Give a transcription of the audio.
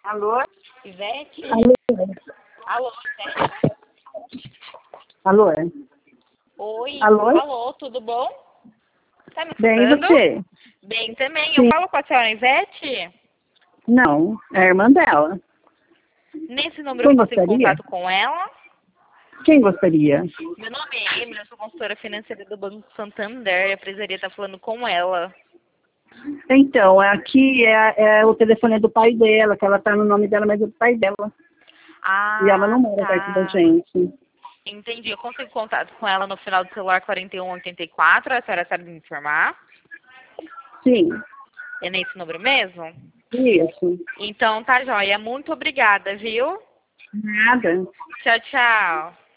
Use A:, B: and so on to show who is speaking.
A: Alô?
B: Ivete?
A: Alô?
B: Alô, Ivete?
A: Alô?
B: Oi,
A: Alô?
B: alô, tudo bom? Tá me
A: Bem, e
B: escutando?
A: você?
B: Bem também. Eu
A: Sim.
B: falo com a senhora Ivete?
A: Não, é a irmã dela.
B: Nesse número eu
A: Quem
B: posso ter
A: gostaria?
B: contato com ela?
A: Quem gostaria?
B: Meu nome é Emily, eu sou consultora financeira do Banco Santander e eu precisaria estar falando com ela.
A: Então, aqui é o telefone do pai dela, que ela tá no nome dela, mas é do pai dela. E ela não
B: Ah,
A: mora perto da
B: tá.
A: gente.
B: Entendi. Eu consigo contato com ela no final do celular 4184. A senhora sabe me informar?
A: Sim,
B: É nesse número mesmo?
A: isso.
B: Então tá joia. Muito obrigada, viu?
A: Nada.
B: Tchau, tchau.